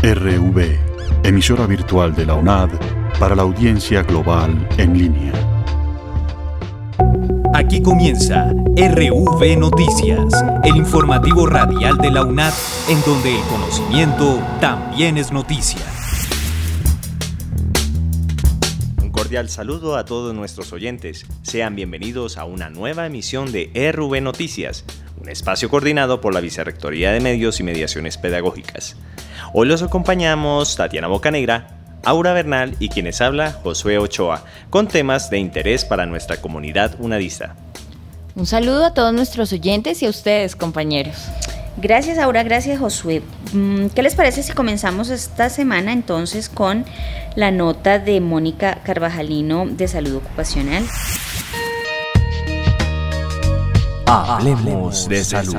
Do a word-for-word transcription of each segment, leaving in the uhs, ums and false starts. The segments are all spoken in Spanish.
R V, emisora virtual de la UNAD para la audiencia global en línea. Aquí comienza R V Noticias, el informativo radial de la UNAD, en donde el conocimiento también es noticia. Un cordial saludo a todos nuestros oyentes. Sean bienvenidos a una nueva emisión de R V Noticias, un espacio coordinado por la Vicerrectoría de Medios y Mediaciones Pedagógicas. Hoy los acompañamos Tatiana Bocanegra, Aura Bernal y quienes habla Josué Ochoa, con temas de interés para nuestra comunidad unadista. Un saludo a todos nuestros oyentes y a ustedes, compañeros. Gracias, Aura, gracias, Josué. ¿Qué les parece si comenzamos esta semana entonces con la nota de Mónica Carvajalino de Salud Ocupacional? Hablemos de salud.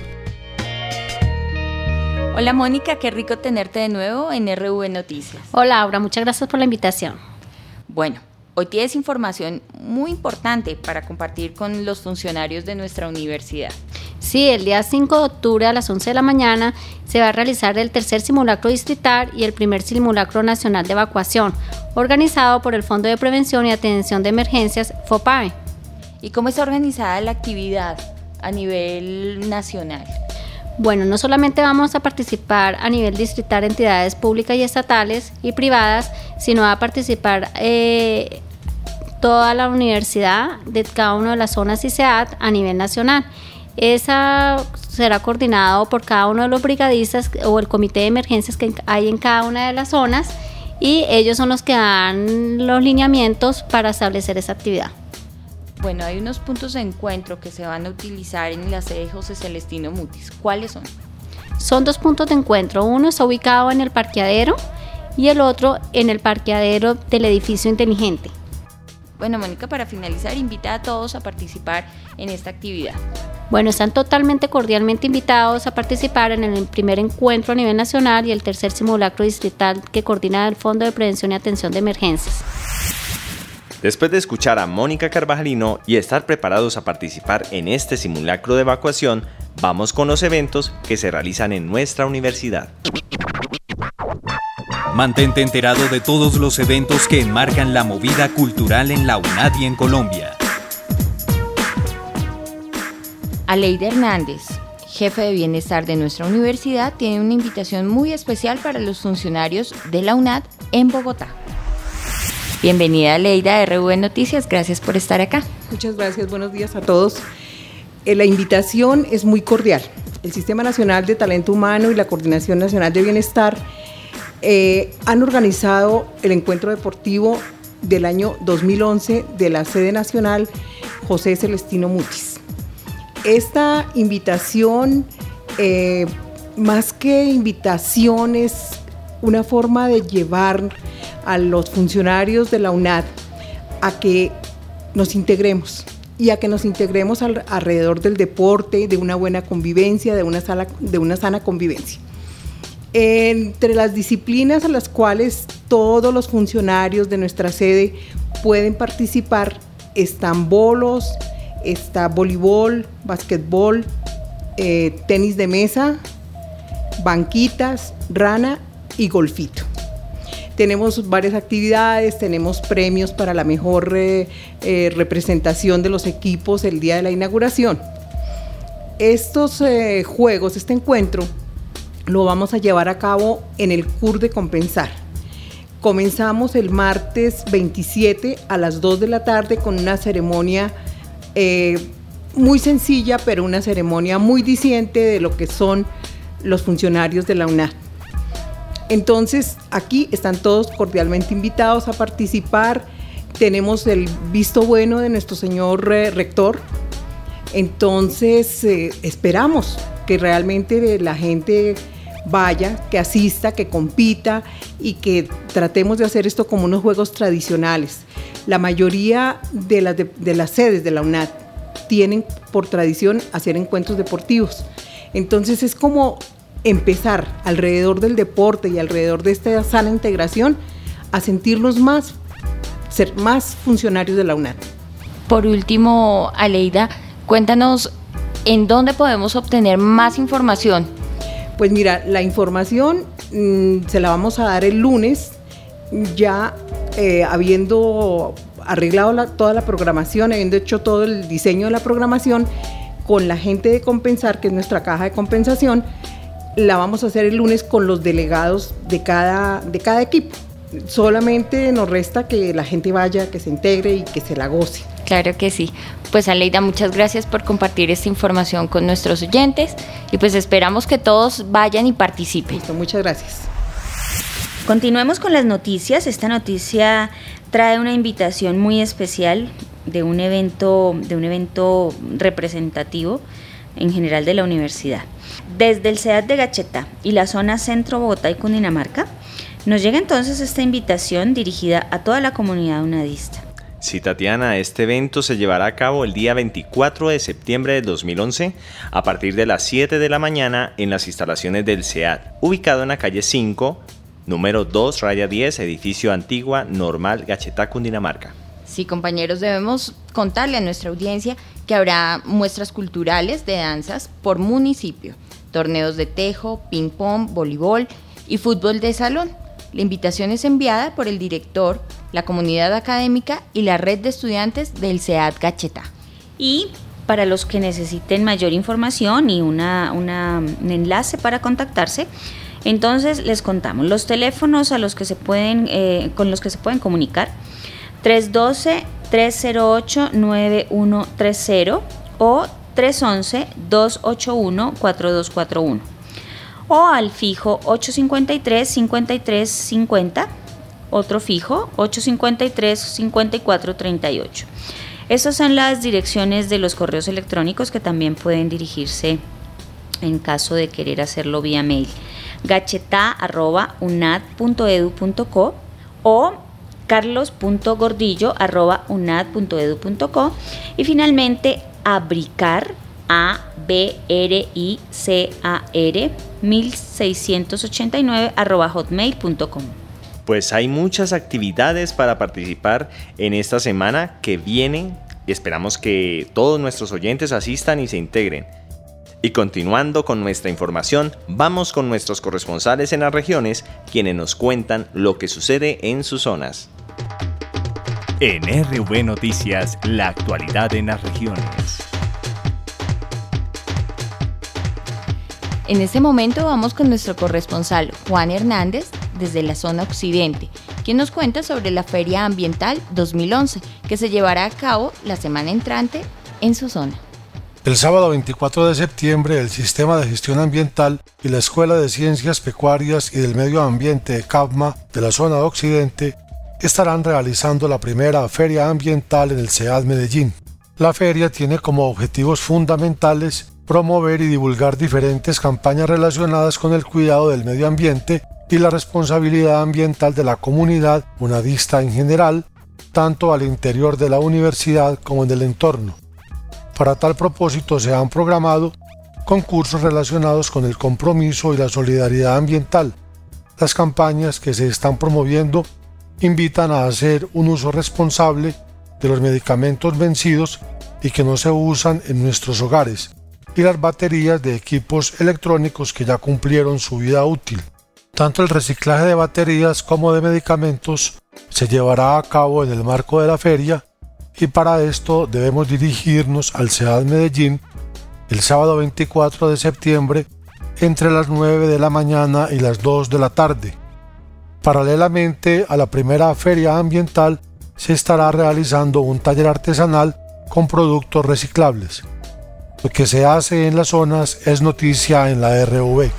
Hola Mónica, qué rico tenerte de nuevo en R V Noticias. Hola Aura, muchas gracias por la invitación. Bueno, hoy tienes información muy importante para compartir con los funcionarios de nuestra universidad. Sí, el día cinco de octubre a las once de la mañana se va a realizar el tercer simulacro distrital y el primer simulacro nacional de evacuación, organizado por el Fondo de Prevención y Atención de Emergencias, FOPAE. ¿Y cómo está organizada la actividad a nivel nacional? Bueno, no solamente vamos a participar a nivel distrital entidades públicas y estatales y privadas, sino va a participar eh, toda la universidad de cada una de las zonas I C E A T a nivel nacional. Esa será coordinado por cada uno de los brigadistas o el comité de emergencias que hay en cada una de las zonas, y ellos son los que dan los lineamientos para establecer esa actividad. Bueno, hay unos puntos de encuentro que se van a utilizar en la sede José Celestino Mutis. ¿Cuáles son? Son dos puntos de encuentro. Uno está ubicado en el parqueadero y el otro en el parqueadero del edificio inteligente. Bueno, Mónica, para finalizar, invita a todos a participar en esta actividad. Bueno, están totalmente cordialmente invitados a participar en el primer encuentro a nivel nacional y el tercer simulacro distrital que coordina el Fondo de Prevención y Atención de Emergencias. Después de escuchar a Mónica Carvajalino y estar preparados a participar en este simulacro de evacuación, vamos con los eventos que se realizan en nuestra universidad. Mantente enterado de todos los eventos que enmarcan la movida cultural en la UNAD y en Colombia. Aleida Hernández, jefe de bienestar de nuestra universidad, tiene una invitación muy especial para los funcionarios de la UNAD en Bogotá. Bienvenida Aleida a R V Noticias, gracias por estar acá. Muchas gracias, buenos días a todos. Eh, la invitación es muy cordial. El Sistema Nacional de Talento Humano y la Coordinación Nacional de Bienestar eh, han organizado el encuentro deportivo del año dos mil once de la sede nacional José Celestino Mutis. Esta invitación, eh, más que invitación, es una forma de llevar a los funcionarios de la UNAD a que nos integremos y a que nos integremos al, alrededor del deporte, de una buena convivencia, de una, sala, de una sana convivencia. Entre las disciplinas a las cuales todos los funcionarios de nuestra sede pueden participar están bolos, está voleibol, basquetbol, eh, tenis de mesa, banquitas, rana y golfito. Tenemos varias actividades, tenemos premios para la mejor eh, eh, representación de los equipos el día de la inauguración. Estos eh, juegos, este encuentro, lo vamos a llevar a cabo en el C U R de Compensar. Comenzamos el martes veintisiete a las dos de la tarde con una ceremonia eh, muy sencilla, pero una ceremonia muy diciente de lo que son los funcionarios de la UNAD. Entonces, aquí están todos cordialmente invitados a participar. Tenemos el visto bueno de nuestro señor eh, rector. Entonces, eh, esperamos que realmente la gente vaya, que asista, que compita y que tratemos de hacer esto como unos juegos tradicionales. La mayoría de las, de, de las sedes de la UNAD tienen por tradición hacer encuentros deportivos. Entonces, es como empezar alrededor del deporte y alrededor de esta sana integración a sentirnos más, ser más funcionarios de la UNAD. Por último, Aleida, cuéntanos en dónde podemos obtener más información. Pues mira, la información mmm, se la vamos a dar el lunes, ya eh, habiendo arreglado la, toda la programación, habiendo hecho todo el diseño de la programación, con la gente de Compensar, que es nuestra caja de compensación, la vamos a hacer el lunes con los delegados de cada, de cada equipo. Solamente nos resta que la gente vaya, que se integre y que se la goce. Claro que sí. Pues Aleida, muchas gracias por compartir esta información con nuestros oyentes y pues esperamos que todos vayan y participen. Listo, muchas gracias. Continuemos con las noticias. Esta noticia trae una invitación muy especial de un evento, de un evento representativo en general de la universidad. Desde el SEAD de Gachetá y la zona Centro Bogotá y Cundinamarca, nos llega entonces esta invitación dirigida a toda la comunidad unadista. Sí, Tatiana, este evento se llevará a cabo el día veinticuatro de septiembre de dos mil once a partir de las siete de la mañana en las instalaciones del SEAD, ubicado en la calle cinco, número dos, raya diez, edificio Antigua, Normal, Gachetá, Cundinamarca. Sí, compañeros, debemos contarle a nuestra audiencia que habrá muestras culturales de danzas por municipio, torneos de tejo, ping-pong, voleibol y fútbol de salón. La invitación es enviada por el director, la comunidad académica y la red de estudiantes del SEAD Gachetá. Y para los que necesiten mayor información y una, una, un enlace para contactarse, entonces les contamos los teléfonos a los que se pueden, eh, con los que se pueden comunicar: tres uno dos, tres cero ocho, nueve uno tres cero o tres uno uno, dos ocho uno, cuatro dos cuatro uno. O al fijo ocho cinco tres, cinco tres cinco cero, otro fijo ocho cinco tres, cinco cuatro tres ocho. Esas son las direcciones de los correos electrónicos que también pueden dirigirse en caso de querer hacerlo vía mail: gachetá arroba unad punto edu punto co o carlos punto gordillo arroba unad punto edu punto co y finalmente abricar A B R I C A R mil seiscientos ochenta y nueve arroba hotmail punto com. Pues hay muchas actividades para participar en esta semana que vienen y esperamos que todos nuestros oyentes asistan y se integren. Y continuando con nuestra información, vamos con nuestros corresponsales en las regiones, quienes nos cuentan lo que sucede en sus zonas. En R V Noticias, la actualidad en las regiones. En este momento vamos con nuestro corresponsal Juan Hernández desde la zona occidente, quien nos cuenta sobre la Feria Ambiental dos mil once, que se llevará a cabo la semana entrante en su zona. El sábado veinticuatro de septiembre, el Sistema de Gestión Ambiental y la Escuela de Ciencias Pecuarias y del Medio Ambiente de CAPMA de la zona occidente estarán realizando la primera Feria Ambiental en el SEAD Medellín. La feria tiene como objetivos fundamentales promover y divulgar diferentes campañas relacionadas con el cuidado del medio ambiente y la responsabilidad ambiental de la comunidad unadista en general, tanto al interior de la universidad como en el entorno. Para tal propósito se han programado concursos relacionados con el compromiso y la solidaridad ambiental. Las campañas que se están promoviendo invitan a hacer un uso responsable de los medicamentos vencidos y que no se usan en nuestros hogares, y las baterías de equipos electrónicos que ya cumplieron su vida útil. Tanto el reciclaje de baterías como de medicamentos se llevará a cabo en el marco de la feria, y para esto debemos dirigirnos al SEAD Medellín el sábado veinticuatro de septiembre entre las nueve de la mañana y las dos de la tarde. Paralelamente a la primera feria ambiental se estará realizando un taller artesanal con productos reciclables. Lo que se hace en las zonas es noticia en la R V.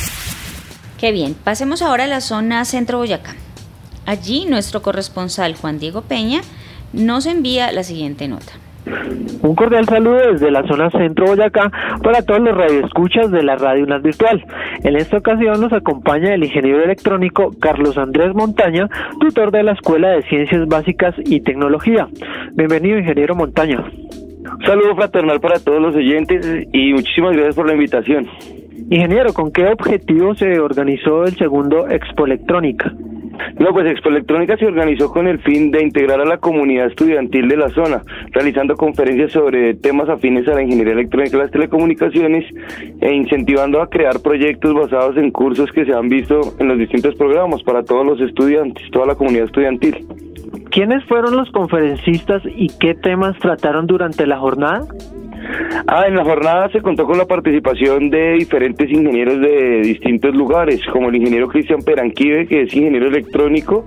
Qué bien, pasemos ahora a la zona Centro Boyacá. Allí nuestro corresponsal Juan Diego Peña nos envía la siguiente nota. Un cordial saludo desde la zona Centro Boyacá para todos los radioescuchas de la Radio UNAD Virtual. En esta ocasión nos acompaña el ingeniero electrónico Carlos Andrés Montaña, tutor de la Escuela de Ciencias Básicas y Tecnología. Bienvenido, ingeniero Montaña. Un saludo fraternal para todos los oyentes y muchísimas gracias por la invitación. Ingeniero, ¿con qué objetivo se organizó el segundo Expo Electrónica? No, pues Expo Electrónica se organizó con el fin de integrar a la comunidad estudiantil de la zona, realizando conferencias sobre temas afines a la ingeniería electrónica y las telecomunicaciones e incentivando a crear proyectos basados en cursos que se han visto en los distintos programas para todos los estudiantes, toda la comunidad estudiantil. ¿Quiénes fueron los conferencistas y qué temas trataron durante la jornada? Ah, en la jornada se contó con la participación de diferentes ingenieros de distintos lugares, como el ingeniero Cristian Peranquive, que es ingeniero electrónico.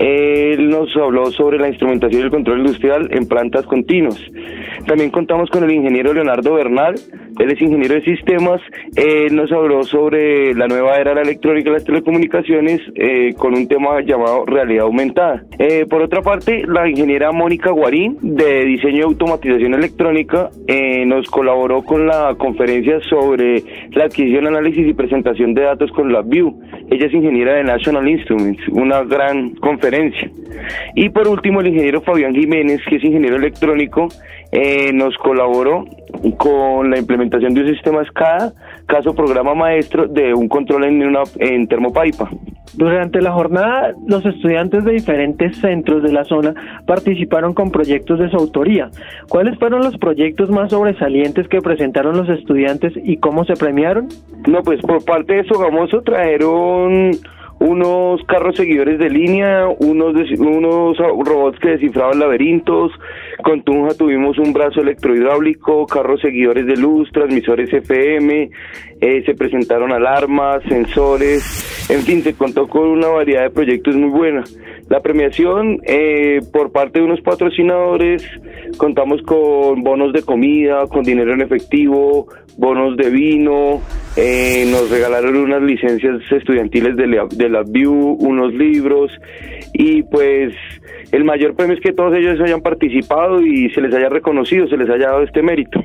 Él nos habló sobre la instrumentación y el control industrial en plantas continuas. También contamos con el ingeniero Leonardo Bernal, él es ingeniero de sistemas. Él nos habló sobre la nueva era de la electrónica y las telecomunicaciones eh, con un tema llamado realidad aumentada. Eh, por otra parte, la ingeniera Mónica Guarín, de diseño y automatización electrónica, eh, nos colaboró con la conferencia sobre la adquisición, análisis y presentación de datos con LabVIEW. Ella es ingeniera de National Instruments, una gran conferencia. Y por último, el ingeniero Fabián Jiménez, que es ingeniero electrónico, eh, nos colaboró con la implementación de un sistema SCADA, caso programa maestro de un control en, una, en termopaipa. Durante la jornada, los estudiantes de diferentes centros de la zona participaron con proyectos de su autoría. ¿Cuáles fueron los proyectos más sobresalientes que presentaron los estudiantes y cómo se premiaron? No, pues por parte de Sogamoso trajeron unos carros seguidores de línea, unos des- unos robots que descifraban laberintos. Con Tunja tuvimos un brazo electrohidráulico, carros seguidores de luz, transmisores F M, eh, se presentaron alarmas, sensores, en fin, se contó con una variedad de proyectos muy buena. La premiación, eh, por parte de unos patrocinadores, contamos con bonos de comida, con dinero en efectivo, bonos de vino, eh, nos regalaron unas licencias estudiantiles de la, de LabVIEW, unos libros, y pues el mayor premio es que todos ellos hayan participado y se les haya reconocido, se les haya dado este mérito.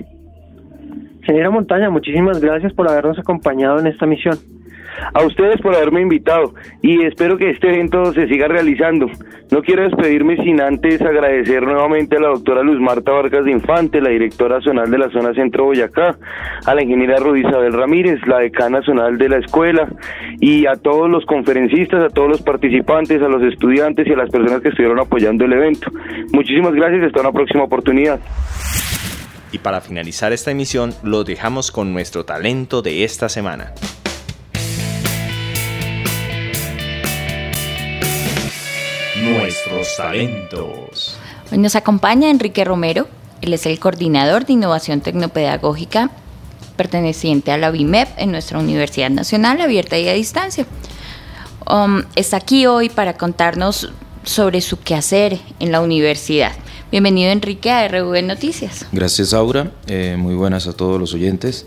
Señora Montaña, muchísimas gracias por habernos acompañado en esta misión. A ustedes por haberme invitado y espero que este evento se siga realizando. No quiero despedirme sin antes agradecer nuevamente a la doctora Luz Marta Vargas de Infante, la directora zonal de la zona Centro Boyacá, a la ingeniera Rudy Isabel Ramírez, la decana zonal de la escuela, y a todos los conferencistas, a todos los participantes, a los estudiantes y a las personas que estuvieron apoyando el evento. Muchísimas gracias y hasta una próxima oportunidad. Y para finalizar esta emisión, lo dejamos con nuestro talento de esta semana. Nuestros talentos. Hoy nos acompaña Enrique Romero. Él es el coordinador de innovación tecnopedagógica perteneciente a la B I M E P en nuestra Universidad Nacional Abierta y a Distancia. Um, está aquí hoy para contarnos sobre su quehacer en la universidad. Bienvenido, Enrique, a R V Noticias. Gracias, Aura. Eh, muy buenas a todos los oyentes.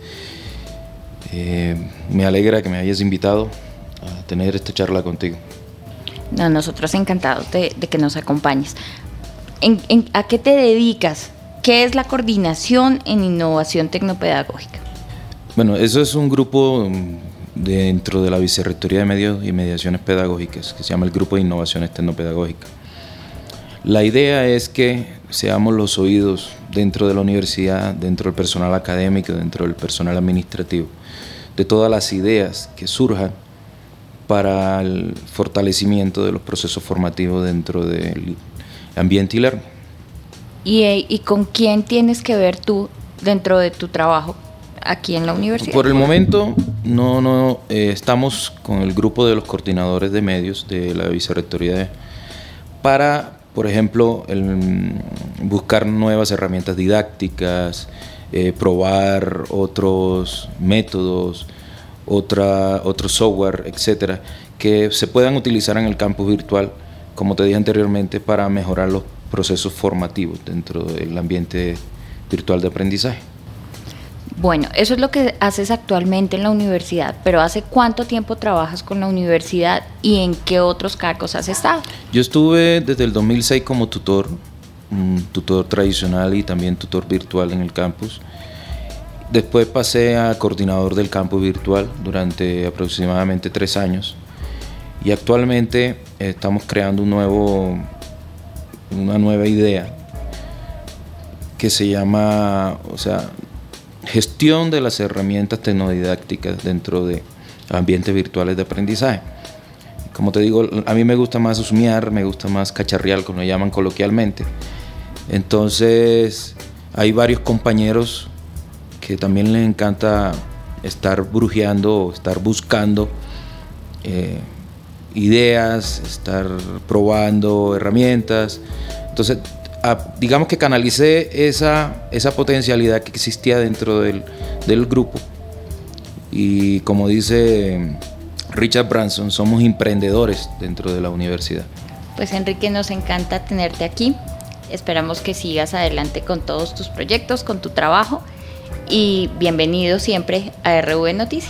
Eh, me alegra que me hayas invitado a tener esta charla contigo. No, nosotros encantados de, de que nos acompañes. ¿En, en, ¿A qué te dedicas? ¿Qué es la coordinación en innovación tecnopedagógica? Bueno, eso es un grupo dentro de la Vicerrectoría de Medios y Mediaciones Pedagógicas que se llama el Grupo de Innovaciones Tecnopedagógicas. La idea es que seamos los oídos dentro de la universidad, dentro del personal académico, dentro del personal administrativo, de todas las ideas que surjan para el fortalecimiento de los procesos formativos dentro del ambiente e-learning. ¿Y, ¿Y con quién tienes que ver tú dentro de tu trabajo aquí en la universidad? Por el momento no, no eh, estamos con el grupo de los coordinadores de medios de la Vicerrectoría de, para, por ejemplo, el, buscar nuevas herramientas didácticas, eh, probar otros métodos, otra, otro software, etcétera, que se puedan utilizar en el campus virtual, como te dije anteriormente, para mejorar los procesos formativos dentro del ambiente virtual de aprendizaje. Bueno, eso es lo que haces actualmente en la universidad, pero ¿hace cuánto tiempo trabajas con la universidad y en qué otros cargos has estado? Yo estuve desde el dos mil seis como tutor, un tutor tradicional y también tutor virtual en el campus. Después pasé a coordinador del campus virtual durante aproximadamente tres años y actualmente estamos creando un nuevo, una nueva idea que se llama, o sea, gestión de las herramientas tecnodidácticas dentro de ambientes virtuales de aprendizaje. como te digo, a mí me gusta más husmear, me gusta más cacharrear, como lo llaman coloquialmente. Entonces, hay varios compañeros que también les encanta estar brujeando, estar buscando eh, ideas, estar probando herramientas. Entonces, a, digamos que canalicé esa, esa potencialidad que existía dentro del, del grupo. Y como dice Richard Branson, somos emprendedores dentro de la universidad. Pues Enrique, nos encanta tenerte aquí. Esperamos que sigas adelante con todos tus proyectos, con tu trabajo. Y bienvenido siempre a R V Noticias.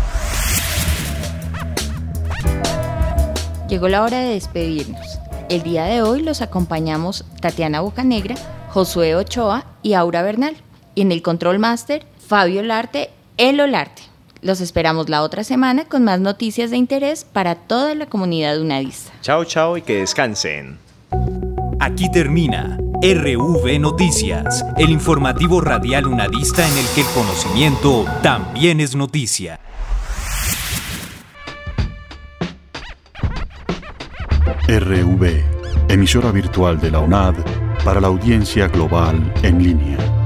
Llegó la hora de despedirnos. El día de hoy los acompañamos Tatiana Bocanegra, Josué Ochoa y Aura Bernal. Y en el Control Master, Fabio Olarte, el Olarte. Los esperamos la otra semana con más noticias de interés para toda la comunidad unadista. Chao, chao y que descansen. Aquí termina R V Noticias, el informativo radial unadista en el que el conocimiento también es noticia. R V, emisora virtual de la UNAD para la audiencia global en línea.